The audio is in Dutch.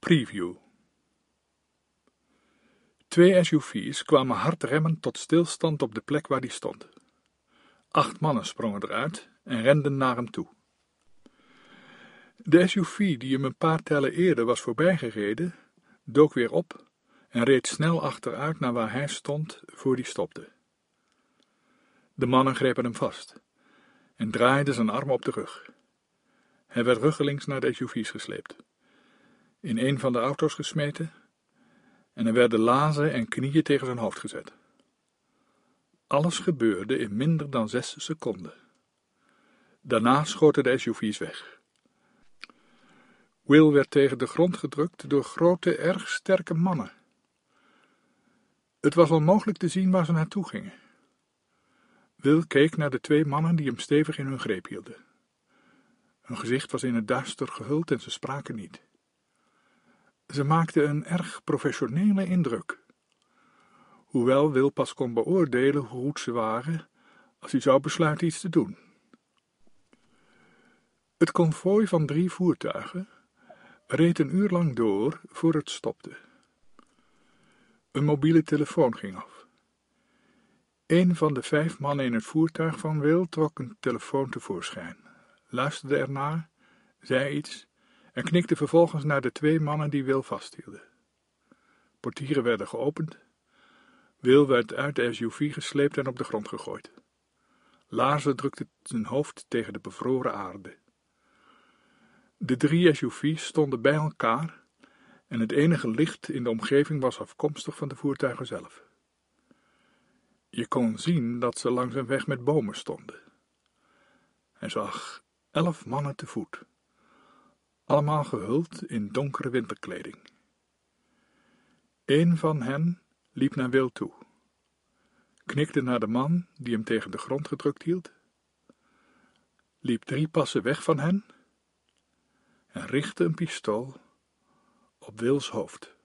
Preview. 2 SUV's kwamen hard remmend tot stilstand op de plek waar die stond. 8 mannen sprongen eruit en renden naar hem toe. De SUV die hem een paar tellen eerder was voorbijgereden, dook weer op en reed snel achteruit naar waar hij stond voor die stopte. De mannen grepen hem vast en draaiden zijn armen op de rug. Hij werd ruggelings naar de SUV's gesleept, in een van de auto's gesmeten en er werden lazen en knieën tegen zijn hoofd gezet. Alles gebeurde in minder dan 6 seconden. Daarna schoten de SUV's weg. Will werd tegen de grond gedrukt door grote, erg sterke mannen. Het was onmogelijk te zien waar ze naartoe gingen. Will keek naar de 2 mannen die hem stevig in hun greep hielden. Hun gezicht was in het duister gehuld en ze spraken niet. Ze maakten een erg professionele indruk. Hoewel Will pas kon beoordelen hoe goed ze waren als hij zou besluiten iets te doen. Het konvooi van 3 voertuigen reed een uur lang door voor het stopte. Een mobiele telefoon ging af. Een van de 5 mannen in het voertuig van Will trok een telefoon tevoorschijn, luisterde ernaar, zei iets en knikte vervolgens naar de 2 mannen die Will vasthielden. Portieren werden geopend. Will werd uit de SUV gesleept en op de grond gegooid. Laarzen drukte zijn hoofd tegen de bevroren aarde. De 3 SUV's stonden bij elkaar en het enige licht in de omgeving was afkomstig van de voertuigen zelf. Je kon zien dat ze langs een weg met bomen stonden. Hij zag 11 mannen te voet, allemaal gehuld in donkere winterkleding. Een van hen liep naar Will toe, knikte naar de man die hem tegen de grond gedrukt hield, liep 3 passen weg van hen en richtte een pistool op Wills hoofd.